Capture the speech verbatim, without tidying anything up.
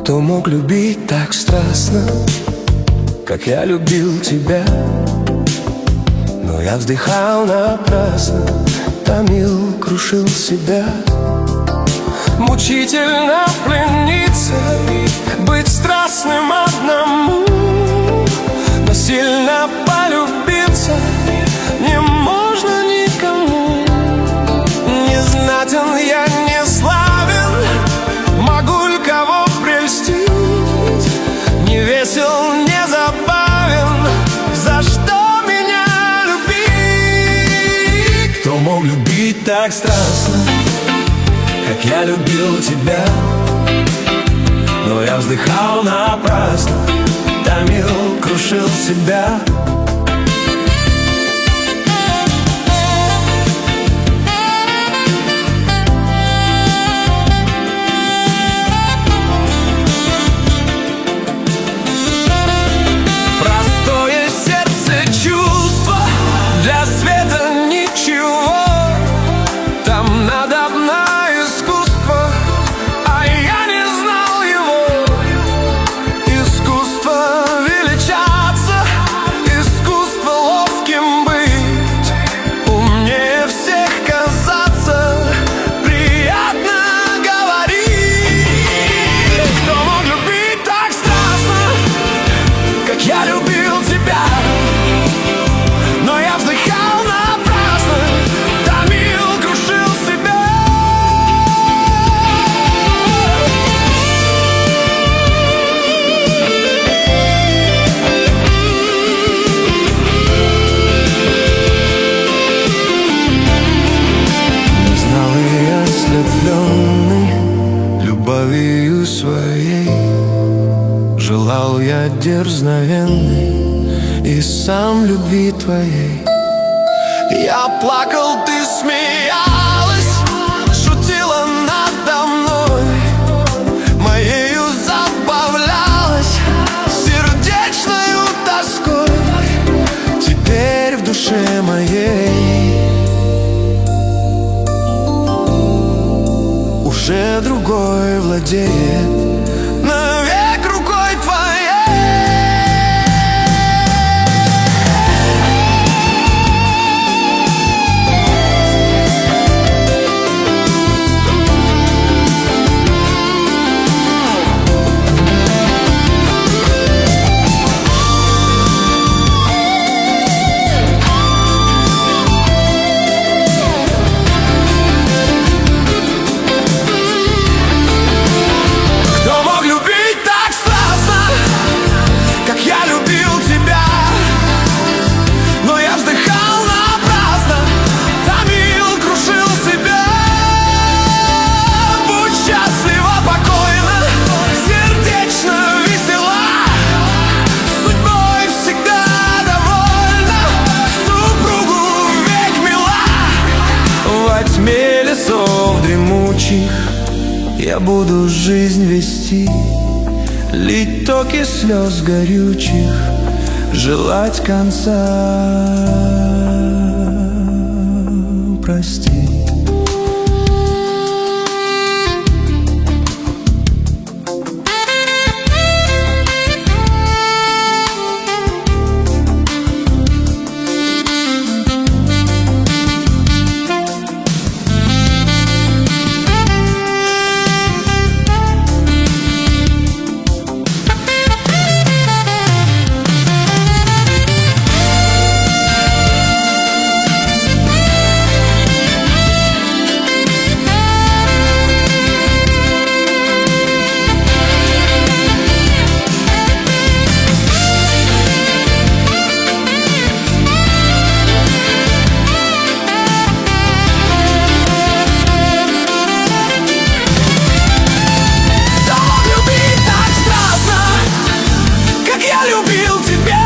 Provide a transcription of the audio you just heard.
Кто мог любить так страстно, как я любил тебя? Но я вздыхал напрасно, томил, крушил себя. Мучительно плениться, быть страстным одному, но сильно полюбиться не можно никому. Не знатен я, не славен, могу ли кого прельстить? Не весел, не забавен, за что меня любить? Кто мог любить так страстно, как я любил тебя? Но я вздыхал напрасно, томил, крушил себя. Простое сердце чувство, для света ничего. Там надобно искусство, а я не знал его. Искусство величаться, искусство ловким быть, умнее всех казаться, приятно говорить. Кто мог любить так страстно, как я любил тебя? Но я вздыхал напрасно, томил, крушил себя. Не знал и ослепленный любовью своей, желал я дерзновенной и сам любви твоей. Я плакал, ты смеялась, шутила надо мной, моею забавлялась сердечною тоской. Теперь в душе моей уже другой владеет навек рукой твоей. Кто мог любить так страстно, как я любил тебя? Но я вздыхал напрасно, томил, крушил себя. Будь счастлива, покойна, сердечно весела, судьбой всегда довольна, супругу век мила. Во тьме лесов дремучих я буду жизнь вести, лить токи слез горючих, желать конца. Прости. Кто мог любить так страстно, как я любил тебя?